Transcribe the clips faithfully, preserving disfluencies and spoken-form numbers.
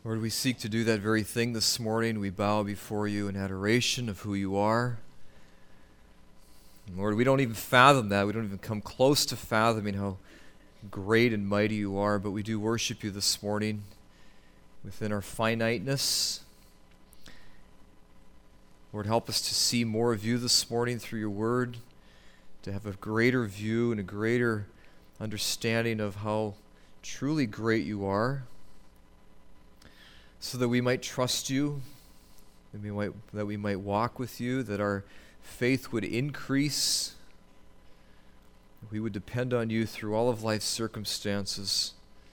Lord, we seek to do that very thing this morning. We bow before you in adoration of who you are. And Lord, we don't even fathom that. We don't even come close to fathoming how great and mighty you are, but we do worship you this morning within our finiteness. Lord, help us to see more of you this morning through your word, to have a greater view and a greater understanding of how truly great you are, so that we might trust you, that we might, that we might walk with you, that our faith would increase, that we would depend on you through all of life's circumstances.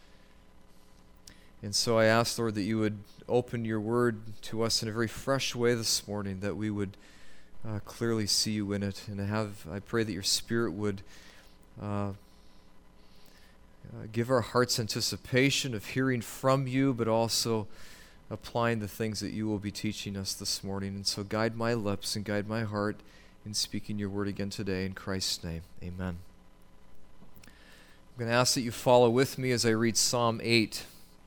And so I ask, Lord, that you would open your word to us in a very fresh way this morning, that we would uh, clearly see you in it. And I have, I pray that your Spirit would uh, uh, give our hearts anticipation of hearing from you, but also applying the things that you will be teaching us this morning. And so guide my lips and guide my heart in speaking your word again today. In Christ's name, amen. I'm going to ask that you follow with me as I read Psalm eight.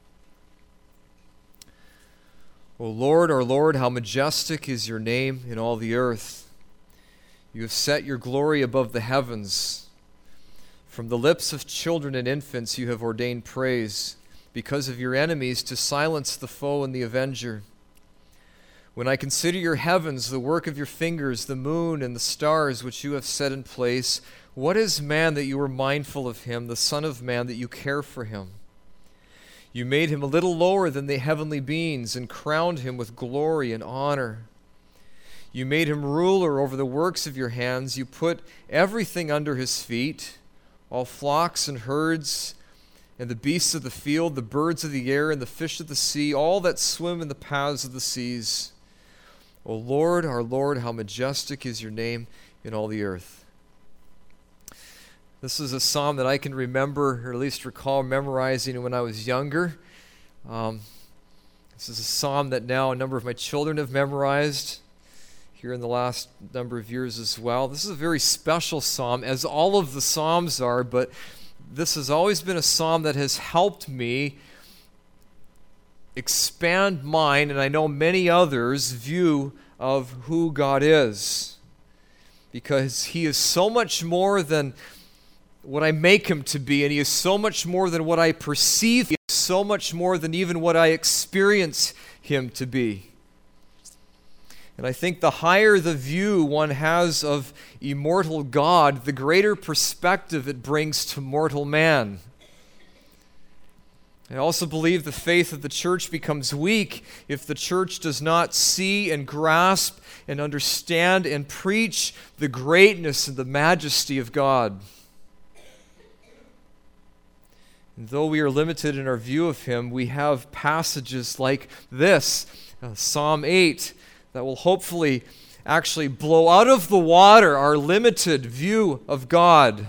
O Lord, our Lord, how majestic is your name in all the earth. You have set your glory above the heavens. From the lips of children and infants you have ordained praise, because of your enemies, to silence the foe and the avenger. When I consider your heavens, the work of your fingers, the moon and the stars which you have set in place, what is man that you are mindful of him, the Son of Man that you care for him? You made him a little lower than the heavenly beings and crowned him with glory and honor. You made him ruler over the works of your hands. You put everything under his feet, all flocks and herds, and the beasts of the field, the birds of the air, and the fish of the sea, all that swim in the paths of the seas. O Lord, our Lord, how majestic is your name in all the earth. This is a psalm that I can remember, or at least recall memorizing when I was younger. Um, this is a psalm that now a number of my children have memorized here in the last number of years as well. This is a very special psalm, as all of the psalms are, but this has always been a psalm that has helped me expand mine, and I know many others' view of who God is, because he is so much more than what I make him to be, and he is so much more than what I perceive. He is so much more than even what I experience him to be. And I think the higher the view one has of immortal God, the greater perspective it brings to mortal man. I also believe the faith of the church becomes weak if the church does not see and grasp and understand and preach the greatness and the majesty of God. And though we are limited in our view of him, we have passages like this, uh, Psalm eight, that will hopefully actually blow out of the water our limited view of God.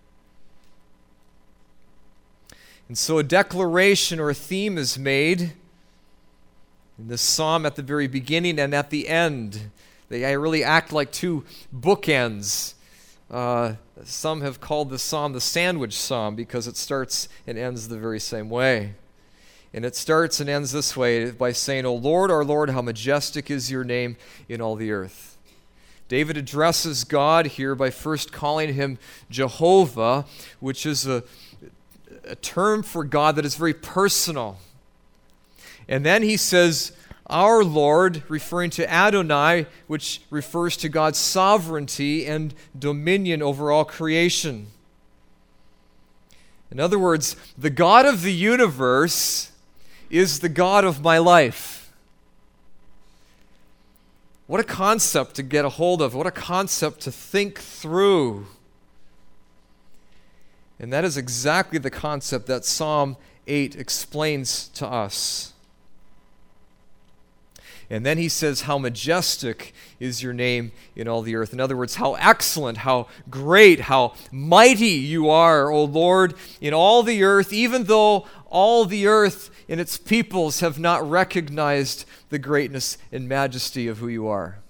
And so a declaration or a theme is made in this psalm at the very beginning and at the end. They really act like two bookends. Uh, some have called this psalm the sandwich psalm because it starts and ends the very same way. And it starts and ends this way by saying, O Lord, our Lord, how majestic is your name in all the earth. David addresses God here by first calling him Jehovah, which is a, a term for God that is very personal. And then he says, our Lord, referring to Adonai, which refers to God's sovereignty and dominion over all creation. In other words, the God of the universe is the God of my life. What a concept to get a hold of. What a concept to think through. And that is exactly the concept that Psalm eight explains to us. And then he says, how majestic is your name in all the earth. In other words, how excellent, how great, how mighty you are, O Lord, in all the earth, even though all the earth and its peoples have not recognized the greatness and majesty of who you are.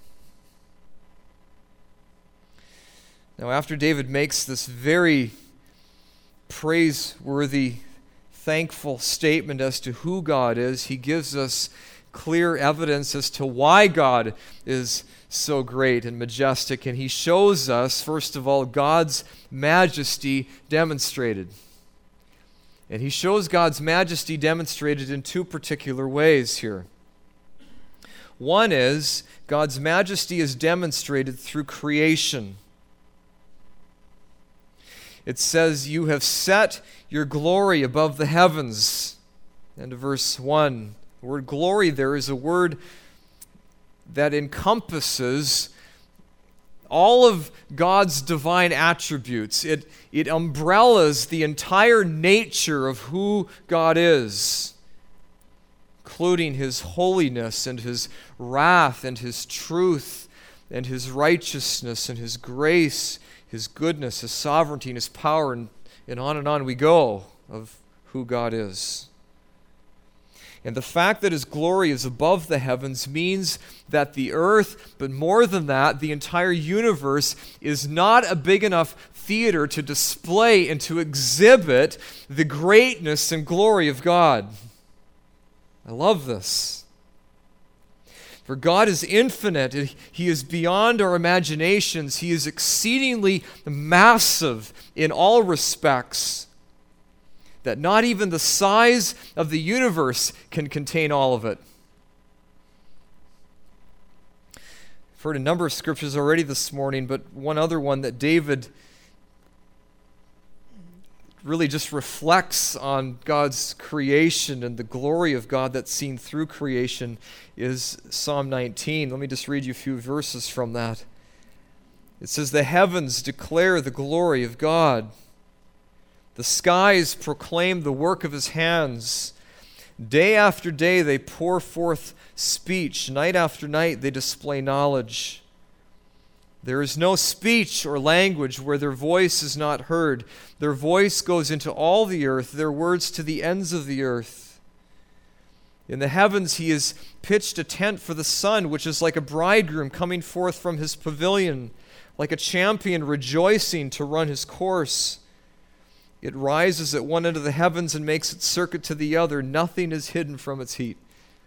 Now, after David makes this very praiseworthy thankful statement as to who God is, he gives us clear evidence as to why God is so great and majestic. And he shows us, first of all, God's majesty demonstrated. And he shows God's majesty demonstrated in two particular ways here. One is, God's majesty is demonstrated through creation. It says, "You have set your glory above the heavens." End of verse one. The word glory there is a word that encompasses all of God's divine attributes. It, it umbrellas the entire nature of who God is, including his holiness and his wrath and his truth and his righteousness and his grace, his goodness, his sovereignty, and his power, and, and on and on we go of who God is. And the fact that his glory is above the heavens means that the earth, but more than that, the entire universe, is not a big enough theater to display and to exhibit the greatness and glory of God. I love this. For God is infinite. He is beyond our imaginations. He is exceedingly massive in all respects, that not even the size of the universe can contain all of it. I've heard a number of scriptures already this morning, but one other one that David really just reflects on God's creation and the glory of God that's seen through creation is Psalm nineteen. Let me just read you a few verses from that. It says, "The heavens declare the glory of God. The skies proclaim the work of his hands. Day after day they pour forth speech. Night after night they display knowledge. There is no speech or language where their voice is not heard. Their voice goes into all the earth, their words to the ends of the earth. In the heavens he has pitched a tent for the sun, which is like a bridegroom coming forth from his pavilion, like a champion rejoicing to run his course. It rises at one end of the heavens and makes its circuit to the other. Nothing is hidden from its heat."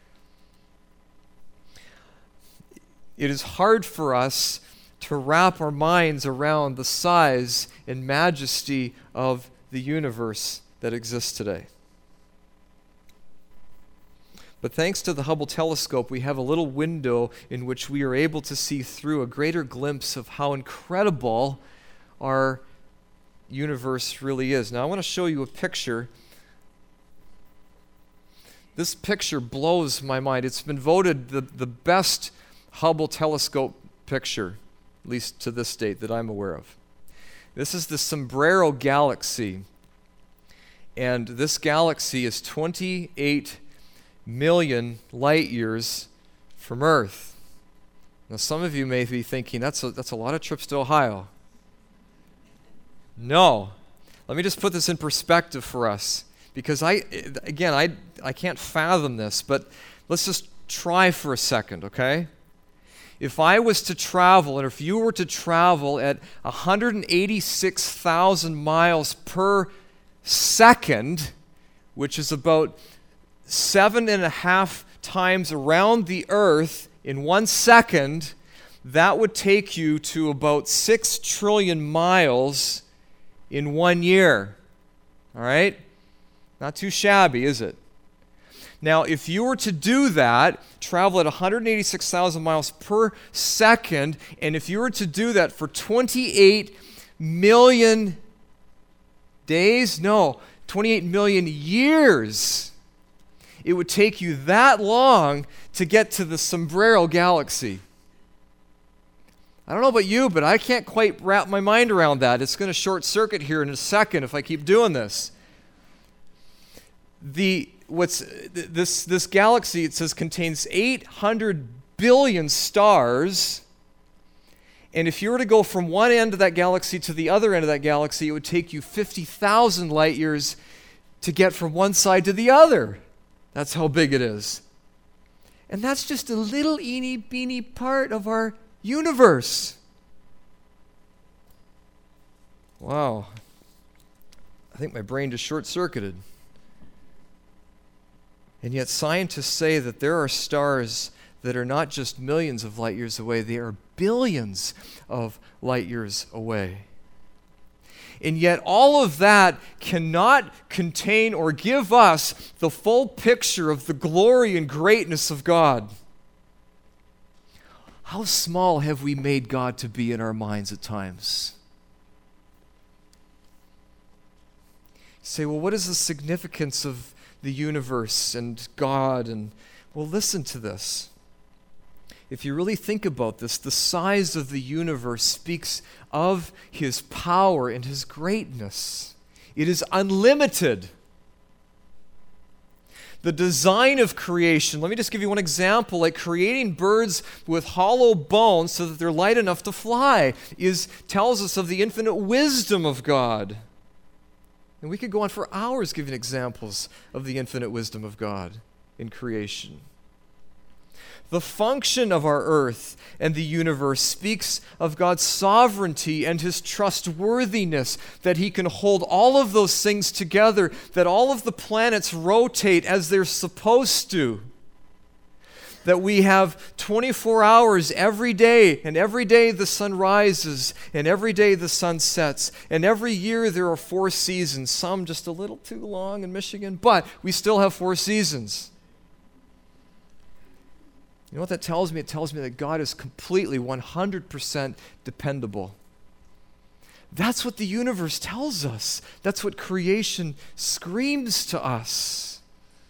It is hard for us to wrap our minds around the size and majesty of the universe that exists today. But thanks to the Hubble telescope, we have a little window in which we are able to see through a greater glimpse of how incredible our universe really is. Now I want to show you a picture. This picture blows my mind. It's been voted the, the best Hubble telescope picture, at least to this date that I'm aware of. This is the Sombrero Galaxy. And this galaxy is twenty-eight million light years from Earth. Now some of you may be thinking, that's a, that's a lot of trips to Ohio. No. Let me just put this in perspective for us, because I, again, I, I can't fathom this, but let's just try for a second, okay? If I was to travel, and if you were to travel at one hundred eighty-six thousand miles per second, which is about seven and a half times around the earth in one second, that would take you to about six trillion miles in one year. All right? Not too shabby, is it? Now, if you were to do that, travel at one hundred eighty-six thousand miles per second, and if you were to do that for twenty-eight million days, no, twenty-eight million years, it would take you that long to get to the Sombrero Galaxy. I don't know about you, but I can't quite wrap my mind around that. It's going to short circuit here in a second if I keep doing this. The what's this this galaxy, it says, contains eight hundred billion stars. And if you were to go from one end of that galaxy to the other end of that galaxy, it would take you fifty thousand light years to get from one side to the other. That's how big it is. And that's just a little eeny beeny part of our universe. Wow. I think my brain just short-circuited. And yet scientists say that there are stars that are not just millions of light years away, they are billions of light years away. And yet all of that cannot contain or give us the full picture of the glory and greatness of God. How small have we made God to be in our minds at times? You say, well, what is the significance of the universe and God? And well, listen to this. If you really think about this, the size of the universe speaks of his power and his greatness. It is unlimited. The design of creation, let me just give you one example, like creating birds with hollow bones so that they're light enough to fly, is tells us of the infinite wisdom of God. And we could go on for hours giving examples of the infinite wisdom of God in creation. The function of our earth and the universe speaks of God's sovereignty and his trustworthiness, that he can hold all of those things together, that all of the planets rotate as they're supposed to, that we have twenty-four hours every day, and every day the sun rises, and every day the sun sets, and every year there are four seasons, some just a little too long in Michigan, but we still have four seasons. You know what that tells me? It tells me that God is completely one hundred percent dependable. That's what the universe tells us. That's what creation screams to us.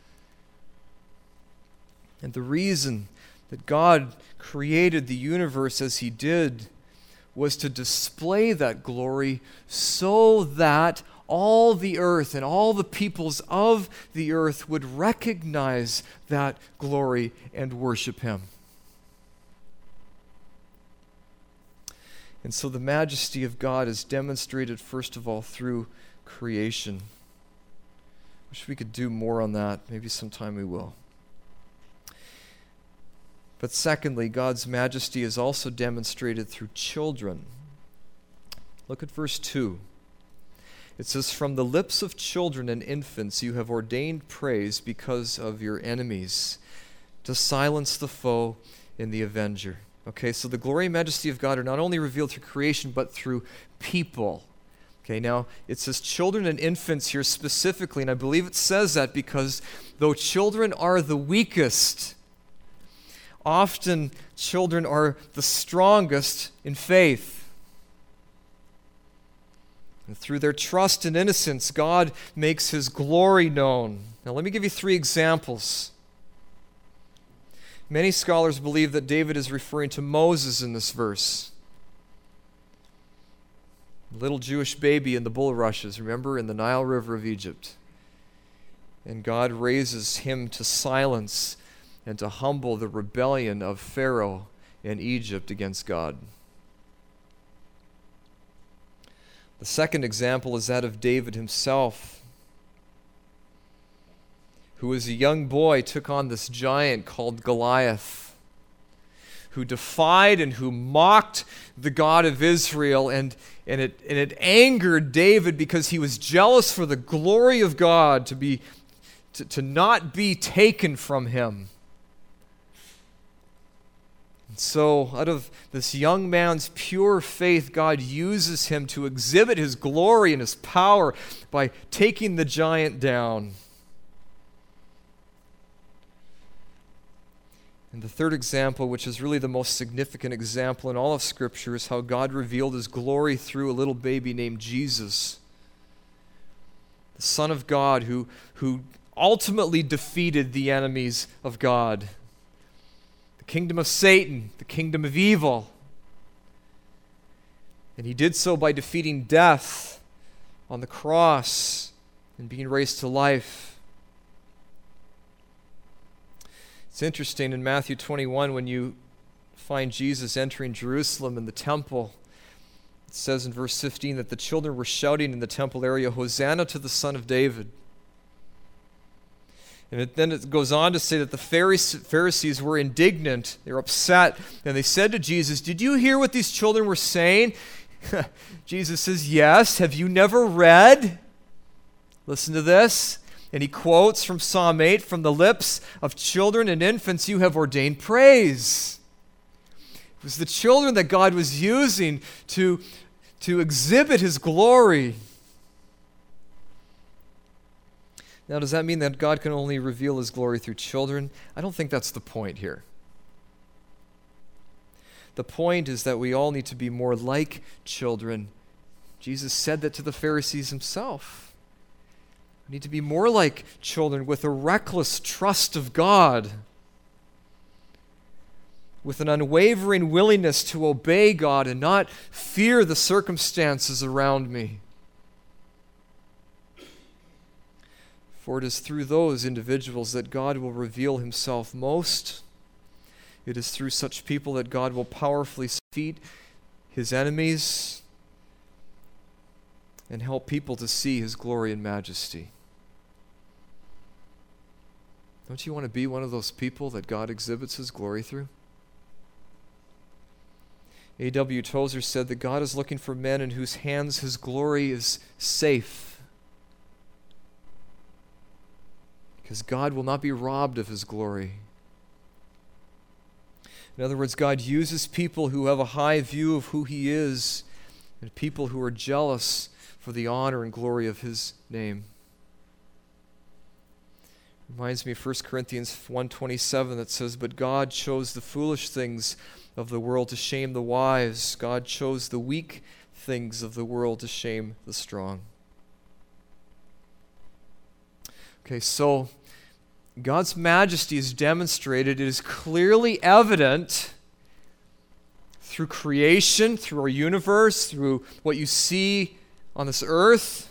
And the reason that God created the universe as he did was to display that glory so that all the earth and all the peoples of the earth would recognize that glory and worship him. And so the majesty of God is demonstrated first of all through creation. Wish we could do more on that. Maybe sometime we will. But secondly, God's majesty is also demonstrated through children. Look at verse two. It says, "From the lips of children and infants you have ordained praise because of your enemies, to silence the foe and the avenger." Okay, so the glory and majesty of God are not only revealed through creation, but through people. Okay, now it says children and infants here specifically, and I believe it says that because though children are the weakest, often children are the strongest in faith. And through their trust and innocence, God makes his glory known. Now let me give you three examples. Many scholars believe that David is referring to Moses in this verse. Little Jewish baby in the bulrushes, remember, in the Nile River of Egypt. And God raises him to silence and to humble the rebellion of Pharaoh in Egypt against God. The second example is that of David himself, who as a young boy took on this giant called Goliath, who defied and who mocked the God of Israel, and, and, it, and it angered David because he was jealous for the glory of God to, be, to, to not be taken from him. And so, out of this young man's pure faith, God uses him to exhibit his glory and his power by taking the giant down. And the third example, which is really the most significant example in all of Scripture, is how God revealed his glory through a little baby named Jesus, the Son of God, who, who ultimately defeated the enemies of God. The kingdom of Satan, the kingdom of evil. And he did so by defeating death on the cross and being raised to life. It's interesting in Matthew twenty-one when you find Jesus entering Jerusalem in the temple. It says in verse fifteen that the children were shouting in the temple area, "Hosanna to the Son of David." And it, then it goes on to say that the Pharisees were indignant, they were upset, and they said to Jesus, "Did you hear what these children were saying?" Jesus says, "Yes. Have you never read?" Listen to this. And he quotes from Psalm eight, "From the lips of children and infants you have ordained praise." It was the children that God was using to, to exhibit his glory. Now, does that mean that God can only reveal his glory through children? I don't think that's the point here. The point is that we all need to be more like children. Jesus said that to the Pharisees himself. We need to be more like children with a reckless trust of God, with an unwavering willingness to obey God and not fear the circumstances around me. For it is through those individuals that God will reveal himself most. It is through such people that God will powerfully defeat his enemies and help people to see his glory and majesty. Don't you want to be one of those people that God exhibits his glory through? A W Tozer said that God is looking for men in whose hands his glory is safe, because God will not be robbed of his glory. In other words, God uses people who have a high view of who he is and people who are jealous for the honor and glory of his name. Reminds me of First Corinthians one twenty-seven that says, "But God chose the foolish things of the world to shame the wise. God chose the weak things of the world to shame the strong." Okay, so God's majesty is demonstrated. It is clearly evident through creation, through our universe, through what you see on this earth,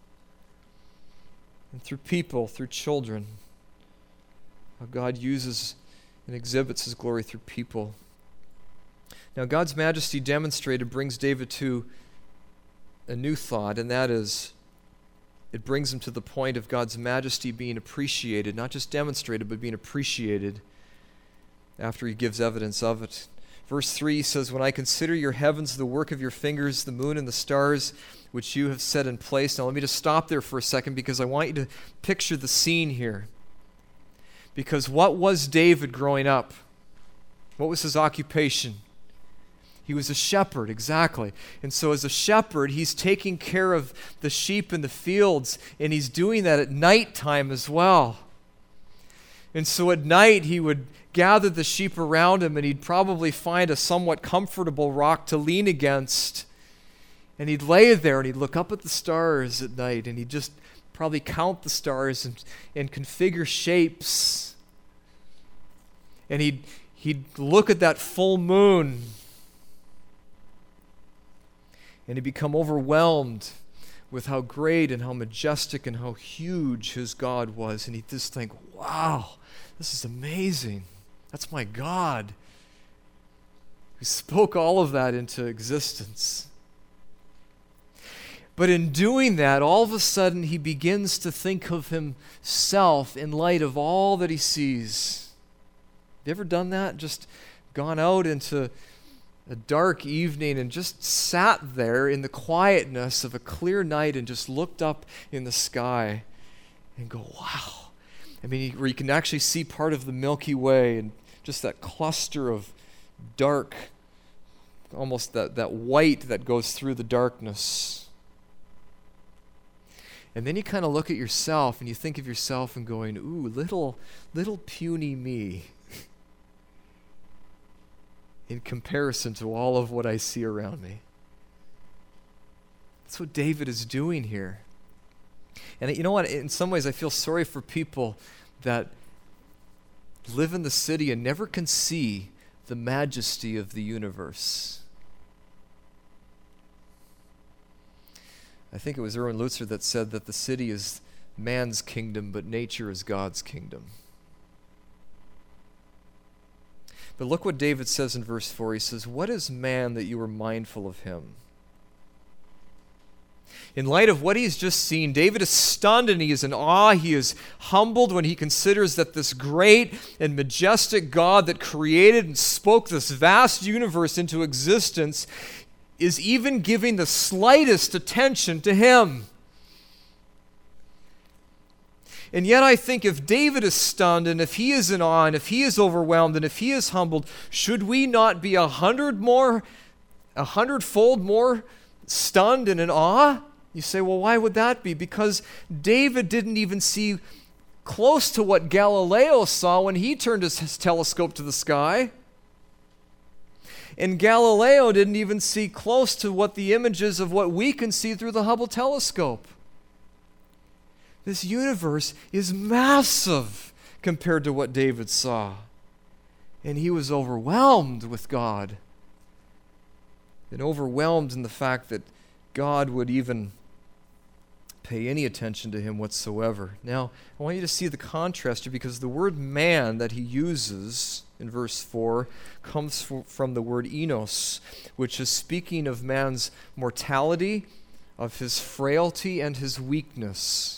and through people, through children. How God uses and exhibits his glory through people. Now, God's majesty demonstrated brings David to a new thought, and that is, it brings him to the point of God's majesty being appreciated, not just demonstrated, but being appreciated after he gives evidence of it. Verse three says, "When I consider your heavens, the work of your fingers, the moon and the stars, which you have set in place." Now let me just stop there for a second, because I want you to picture the scene here. Because what was David growing up? What was his occupation? He was a shepherd, exactly. And so as a shepherd, he's taking care of the sheep in the fields, and he's doing that at nighttime as well. And so at night, he would gather the sheep around him, and he'd probably find a somewhat comfortable rock to lean against. And he'd lay there, and he'd look up at the stars at night, and he'd just probably count the stars and, and configure shapes. And he'd, he'd look at that full moon, and he'd become overwhelmed with how great and how majestic and how huge his God was. And he'd just think, wow, this is amazing. That's my God, who spoke all of that into existence. But in doing that, all of a sudden he begins to think of himself in light of all that he sees. Have you ever done that? Just gone out into a dark evening and just sat there in the quietness of a clear night and just looked up in the sky and go, wow. I mean, where you can actually see part of the Milky Way and just that cluster of dark, almost that, that white that goes through the darkness. And then you kind of look at yourself and you think of yourself and going, ooh, little, little puny me, in comparison to all of what I see around me. That's what David is doing here. And you know what? In some ways, I feel sorry for people that live in the city and never can see the majesty of the universe. I think it was Erwin Lutzer that said that the city is man's kingdom, but nature is God's kingdom. But look what David says in verse four. He says, "What is man that you are mindful of him?" In light of what he's just seen, David is stunned and he is in awe. He is humbled when he considers that this great and majestic God that created and spoke this vast universe into existence is even giving the slightest attention to him. And yet I think if David is stunned, and if he is in awe, and if he is overwhelmed, and if he is humbled, should we not be a hundred more, a hundredfold more stunned and in awe? You say, well, why would that be? Because David didn't even see close to what Galileo saw when he turned his, his telescope to the sky. And Galileo didn't even see close to what the images of what we can see through the Hubble telescope. This universe is massive compared to what David saw. And he was overwhelmed with God. And overwhelmed in the fact that God would even pay any attention to him whatsoever. Now, I want you to see the contrast here, because the word man that he uses in verse four comes f- from the word enos, which is speaking of man's mortality, of his frailty, and his weakness.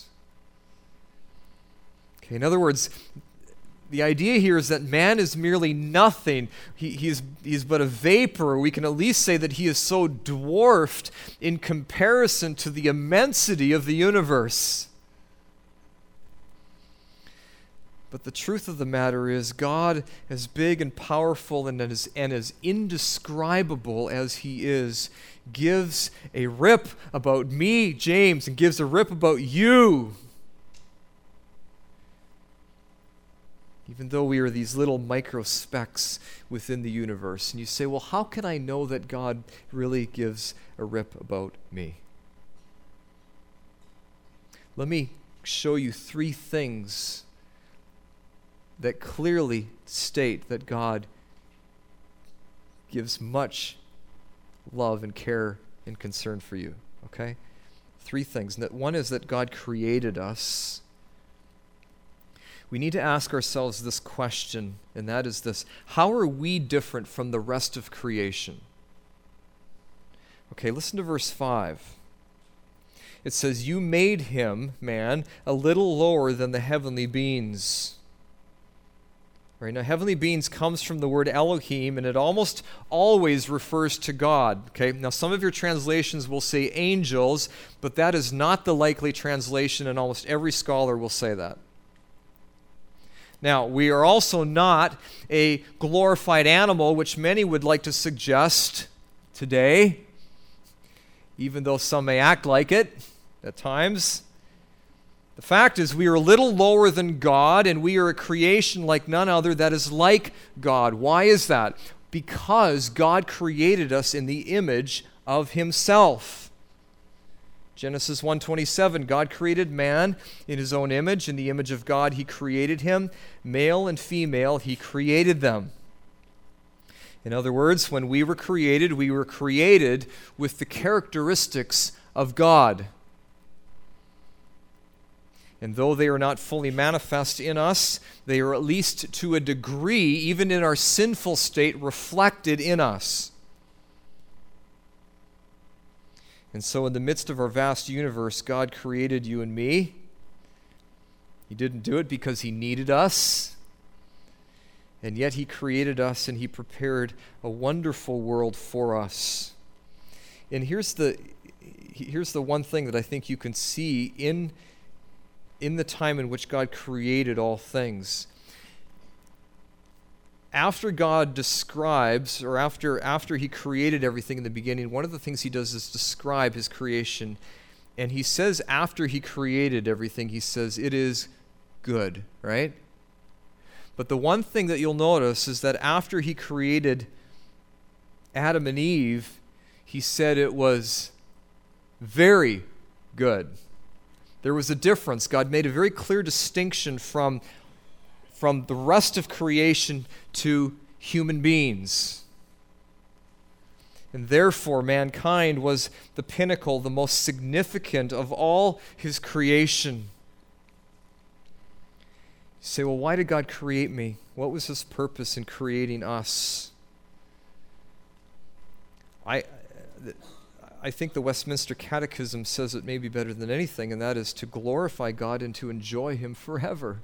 Okay, in other words, the idea here is that man is merely nothing. He, he's, he's but a vapor. We can at least say that he is so dwarfed in comparison to the immensity of the universe. But the truth of the matter is, God, as big and powerful and as, and as indescribable as he is, gives a rip about me, James, and gives a rip about you. Even though we are these little micro specks within the universe. And you say, well, how can I know that God really gives a rip about me? Let me show you three things that clearly state that God gives much love and care and concern for you. Okay? Three things. One is that God created us. We need to ask ourselves this question, and that is this: how are we different from the rest of creation? Okay, listen to verse five. It says, you made him, man, a little lower than the heavenly beings. Right, now, heavenly beings comes from the word Elohim, and it almost always refers to God. Okay, now some of your translations will say angels, but that is not the likely translation, and almost every scholar will say that. Now, we are also not a glorified animal, which many would like to suggest today, even though some may act like it at times. The fact is, we are a little lower than God, and we are a creation like none other that is like God. Why is that? Because God created us in the image of himself. Genesis one twenty-seven, God created man in his own image. In the image of God, he created him. Male and female, he created them. In other words, when we were created, we were created with the characteristics of God. And though they are not fully manifest in us, they are at least to a degree, even in our sinful state, reflected in us. And so in the midst of our vast universe, God created you and me. He didn't do it because he needed us. And yet he created us, and he prepared a wonderful world for us. And here's the, here's the one thing that I think you can see in, in the time in which God created all things. After God describes, or after, after he created everything in the beginning, one of the things he does is describe his creation. And he says after he created everything, he says, it is good, right? But the one thing that you'll notice is that after he created Adam and Eve, he said it was very good. There was a difference. God made a very clear distinction from from the rest of creation to human beings. And therefore, mankind was the pinnacle, the most significant of all his creation. You say, well, why did God create me? What was his purpose in creating us? I, I think the Westminster Catechism says it maybe better than anything, and that is to glorify God and to enjoy him forever.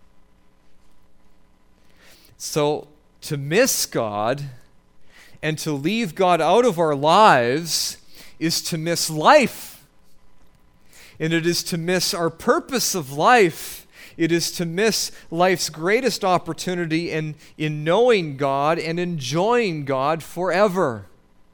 So to miss God and to leave God out of our lives is to miss life. And it is to miss our purpose of life. It is to miss life's greatest opportunity in, in knowing God and enjoying God forever.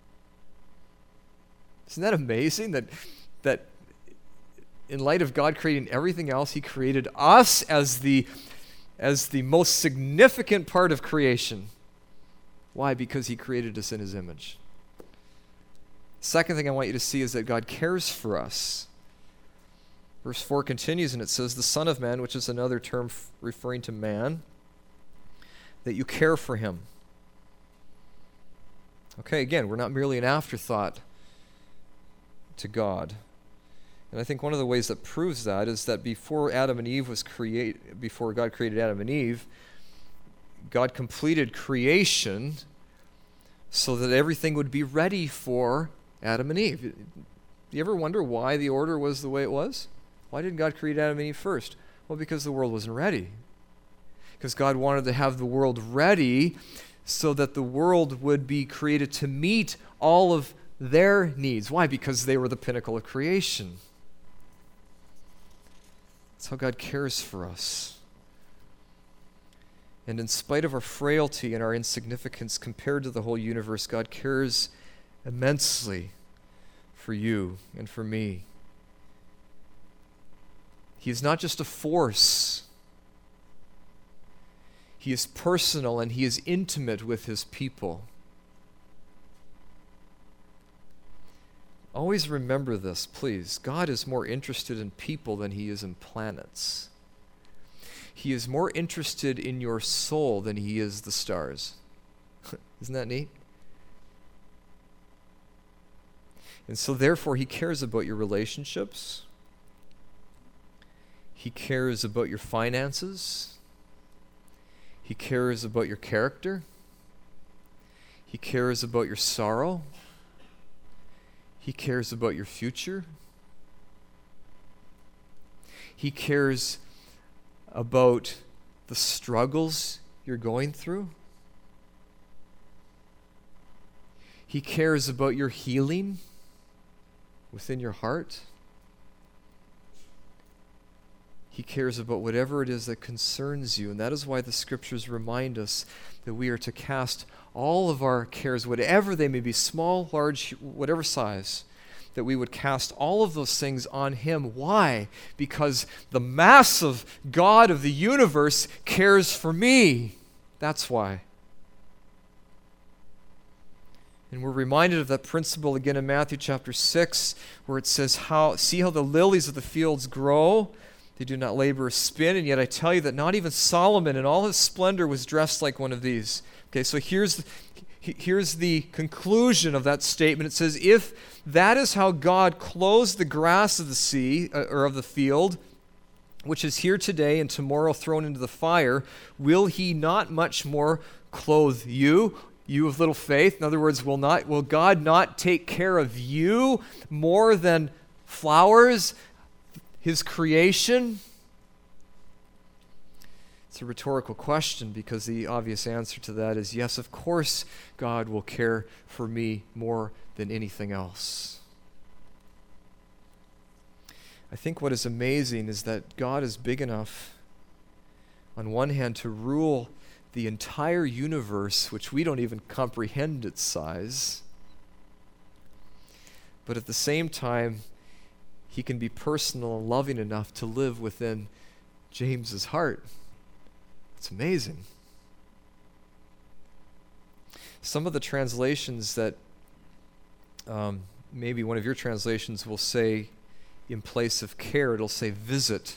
Isn't that amazing that, that in light of God creating everything else, he created us as the, as the most significant part of creation? Why? Because he created us in his image. Second thing I want you to see is that God cares for us. Verse four continues and it says, the Son of Man, which is another term f- referring to man, that you care for him. Okay, again, we're not merely an afterthought to God. And I think one of the ways that proves that is that before Adam and Eve was create, before God created Adam and Eve, God completed creation so that everything would be ready for Adam and Eve. Do you ever wonder why the order was the way it was? Why didn't God create Adam and Eve first? Well, because the world wasn't ready. Because God wanted to have the world ready so that the world would be created to meet all of their needs. Why? Because they were the pinnacle of creation. That's how God cares for us. And in spite of our frailty and our insignificance compared to the whole universe, God cares immensely for you and for me. He is not just a force. He is personal and he is intimate with his people. Always remember this, please. God is more interested in people than he is in planets. He is more interested in your soul than he is the stars. Isn't that neat? And so therefore, he cares about your relationships. He cares about your finances. He cares about your character. He cares about your sorrow. He cares about your future. He cares about the struggles you're going through. He cares about your healing within your heart. He cares about whatever it is that concerns you. And that is why the scriptures remind us that we are to cast all of our cares, whatever they may be, small, large, whatever size, that we would cast all of those things on him. Why? Because the massive God of the universe cares for me. That's why. And we're reminded of that principle again in Matthew chapter six, where it says, "How see how the lilies of the fields grow? They do not labor or spin, and yet I tell you that not even Solomon in all his splendor was dressed like one of these." Okay, so here's the, here's the conclusion of that statement. It says, if that is how God clothes the grass of the sea, uh, or of the field, which is here today and tomorrow thrown into the fire, will he not much more clothe you, you of little faith? In other words, will not will God not take care of you more than flowers, his creation? It's a rhetorical question, because the obvious answer to that is yes, of course God will care for me more than anything else. I think what is amazing is that God is big enough, on one hand, to rule the entire universe, which we don't even comprehend its size, but at the same time, he can be personal and loving enough to live within James's heart. It's amazing. Some of the translations that um, maybe one of your translations will say in place of care, it'll say visit.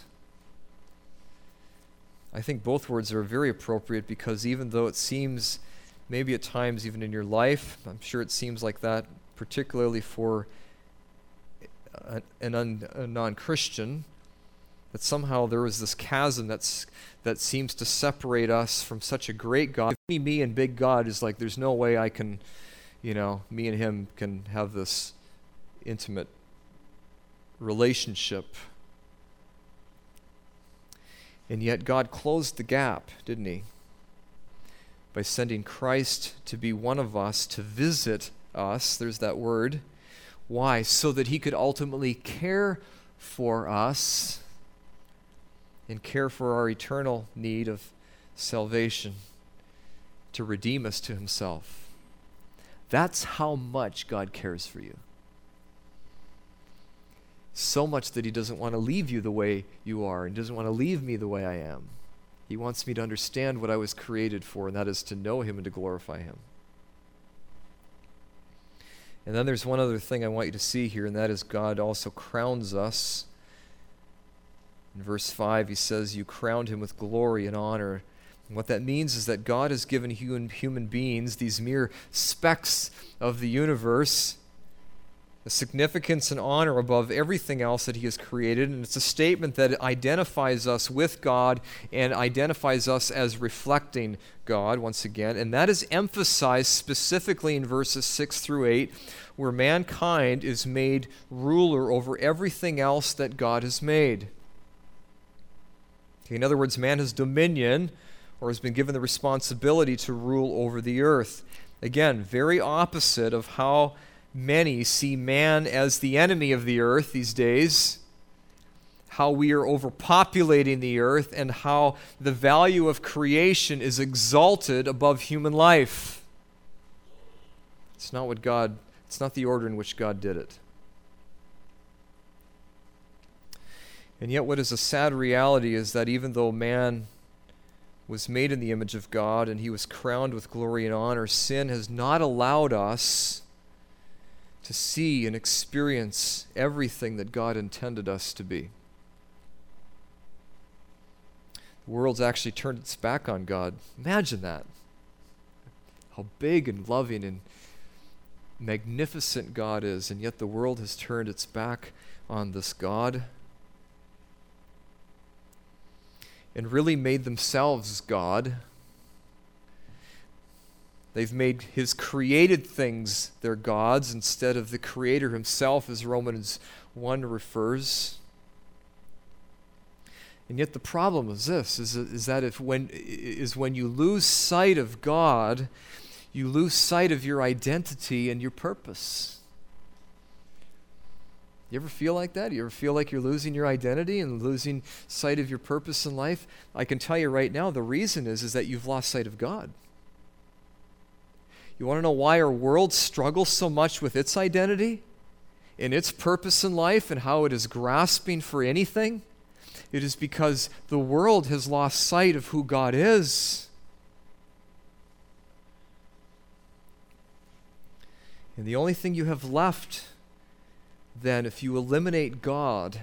I think both words are very appropriate, because even though it seems, maybe at times even in your life, I'm sure it seems like that, particularly for a, an un, a non-Christian, that somehow there is this chasm that's that seems to separate us from such a great God. Me, me and big God is like, there's no way I can, you know, me and him can have this intimate relationship. And yet God closed the gap, didn't he? By sending Christ to be one of us, to visit us. There's that word. Why? So that he could ultimately care for us and care for our eternal need of salvation, to redeem us to himself. That's how much God cares for you. So much that he doesn't want to leave you the way you are and doesn't want to leave me the way I am. He wants me to understand what I was created for, and that is to know him and to glorify him. And then there's one other thing I want you to see here, and that is God also crowns us. In verse five, he says, you crowned him with glory and honor. And what that means is that God has given human, human beings, these mere specks of the universe, a significance and honor above everything else that he has created. And it's a statement that identifies us with God and identifies us as reflecting God once again. And that is emphasized specifically in verses six through eight, where mankind is made ruler over everything else that God has made. Okay, in other words, man has dominion, or has been given the responsibility to rule over the earth. Again, very opposite of how many see man as the enemy of the earth these days, how we are overpopulating the earth, and how the value of creation is exalted above human life. It's not what God, it's not the order in which God did it. And yet what is a sad reality is that even though man was made in the image of God and he was crowned with glory and honor, sin has not allowed us to see and experience everything that God intended us to be. The world's actually turned its back on God. Imagine that. How big and loving and magnificent God is, and yet the world has turned its back on this God and really made themselves God. They've made his created things their gods instead of the Creator himself, as Romans one refers. And yet the problem is this, is, is that if when, is when you lose sight of God, you lose sight of your identity and your purpose. You ever feel like that? You ever feel like you're losing your identity and losing sight of your purpose in life? I can tell you right now, the reason is, is that you've lost sight of God. You want to know why our world struggles so much with its identity and its purpose in life and how it is grasping for anything? It is because the world has lost sight of who God is. And the only thing you have left then, if you eliminate God,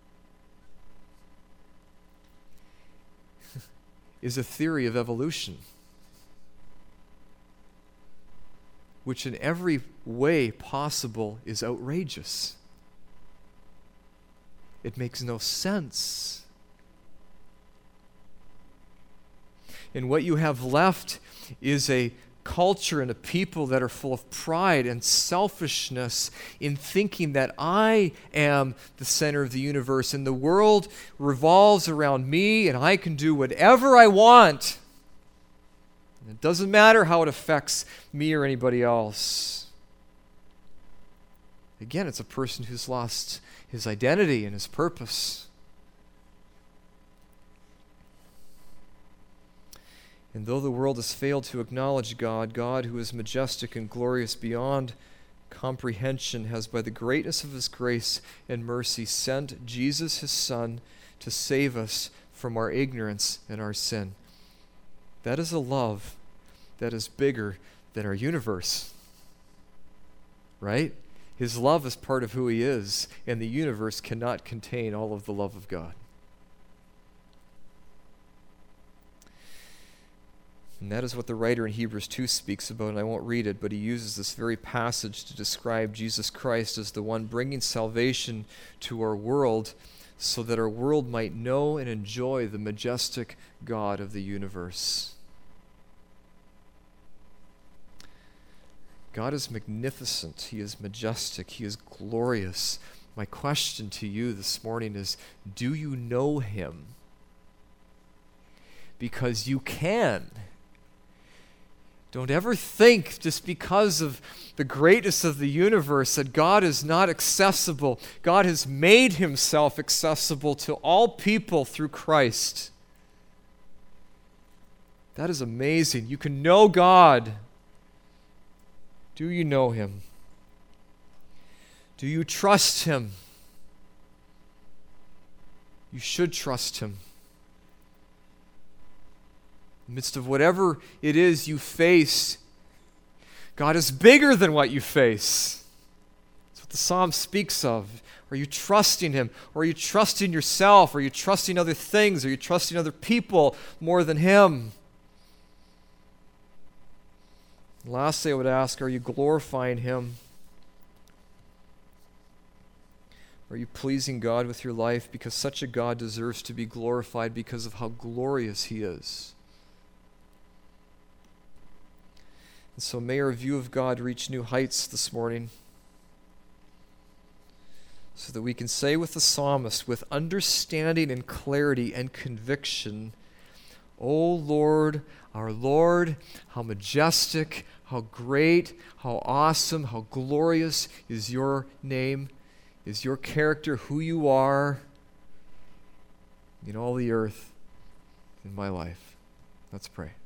is a theory of evolution, which in every way possible is outrageous. It makes no sense. And what you have left is a culture and a people that are full of pride and selfishness in thinking that I am the center of the universe and the world revolves around me and I can do whatever I want. It doesn't matter how it affects me or anybody else. Again, it's a person who's lost his identity and his purpose. And though the world has failed to acknowledge God, God, who is majestic and glorious beyond comprehension, has by the greatness of his grace and mercy sent Jesus, his Son, to save us from our ignorance and our sin. That is a love that is bigger than our universe, right? His love is part of who he is, and the universe cannot contain all of the love of God. And that is what the writer in Hebrews two speaks about, and I won't read it, but he uses this very passage to describe Jesus Christ as the one bringing salvation to our world so that our world might know and enjoy the majestic God of the universe. God is magnificent. He is majestic. He is glorious. My question to you this morning is, do you know him? Because you can. Don't ever think just because of the greatness of the universe that God is not accessible. God has made himself accessible to all people through Christ. That is amazing. You can know God. Do you know him? Do you trust him? You should trust him. In the midst of whatever it is you face, God is bigger than what you face. That's what the psalm speaks of. Are you trusting him? Or are you trusting yourself? Are you trusting other things? Are you trusting other people more than him? And lastly, I would ask, are you glorifying him? Are you pleasing God with your life? Because such a God deserves to be glorified because of how glorious he is. And so may our view of God reach new heights this morning, so that we can say with the psalmist, with understanding and clarity and conviction, O Lord, our Lord, how majestic, how great, how awesome, how glorious is your name, is your character, who you are in all the earth, in my life. Let's pray.